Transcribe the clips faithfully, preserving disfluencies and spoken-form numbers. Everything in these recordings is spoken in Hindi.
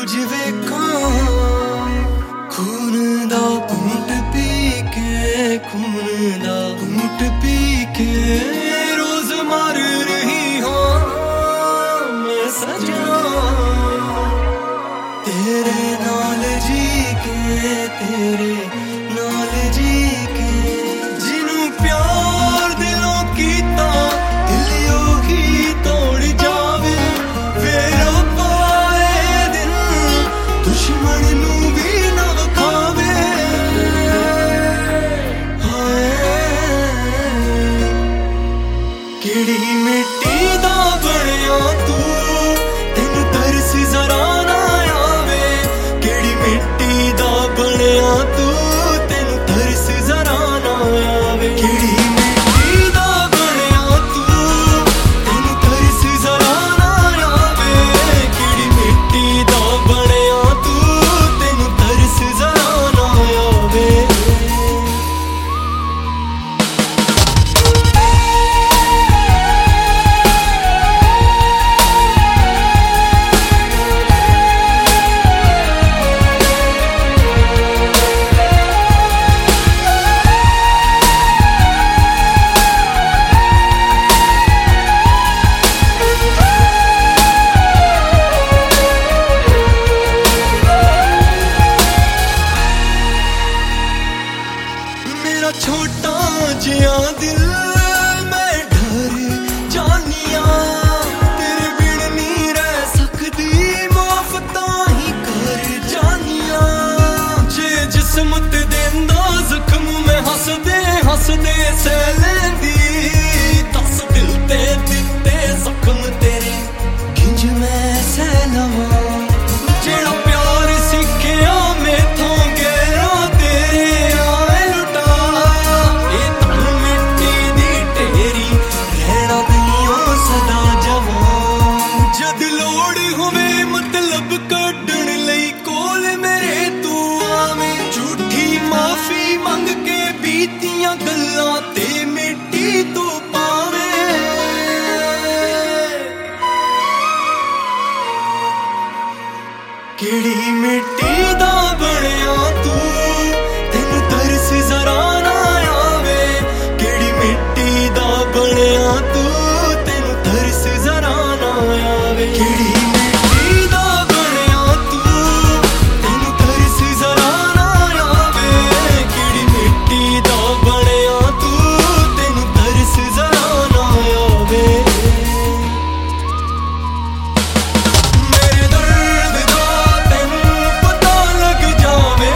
रोज वेखां खून दा घूंट पी के, खून दा घूंट पी के रोज मार रही हाँ मैं सजना, तेरे नाल जी के, तेरे नाल जी के जिन्हों प्यार दिलों कीता दिल ही तोड़ जावे, फिर पाए दिन दुश्मन नू भी ना खावे। केड़ी मिट्टी दा बनिया तू तेन तरस जरा ना आवे, केड़ी मिट्टी दा बनिया तू तेन तरस जरा ना आवे, केड़ी मिट्टी दा बनिया तू तेन तरस जरा ना आवे, केड़ी मिट्टी दा बनिया तू तेन तरस जरा ना आवे। मेरा छोटा जिया दिल मैं डर जानिया, तेरे बिन नहीं रह सकदी माफ ताही कर जानिया, जे जिस्म ते देंदा जख्म मैं हसदे हसदे सह लैंदी, दस दिल ते दिते जख्म तेरे किंज मैं सह लवां, जेड़ा प्यार सिक्खिया मैथों गहरा तेरे आए लुटा, ए तन मिट्टी दी ढेरी रहना नहीं सदा जवां, जद लोड़ होवे मतलब कड्ढण लई कोल मेरे तू आवें, झूठी माफी मंग के बीतियां गल्लां ते मिट्टी तू पावे। केड़ी मिट्टी दा बनिया तू तेन तरस जरा ना आवे, केड़ी मिट्टी दा बनिया तू तेन तरस जरा ना आवे, केड़ी मिट्टी दा बनिया तू तेन तरस जरा ना आवे, केड़ी मिट्टी दा बनिया तू तेन तरस जरा ना आवे। मेरे दर्द दा तैनू पता लग जावे,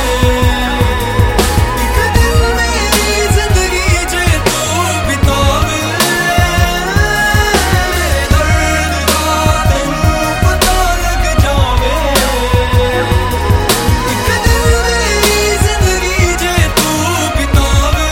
इक दिन मेरी जिंदगी जे तू बितावे, दर्द दा तैनू पता लग जावे, इक दिन मेरी जिंदगी जे तू बितावे।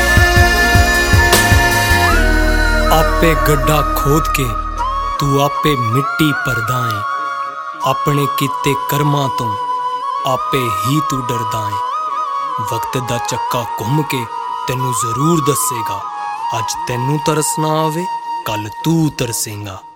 आपे गड्ढा खोद के तू आपे मिट्टी भरदा है, अपने किते कर्मां तो आपे ही तू डरदा है, वक्त दा चक्का घुम के तेनू जरूर दसेगा, अज तेनू तरस ना आवे कल तू तरसेगा।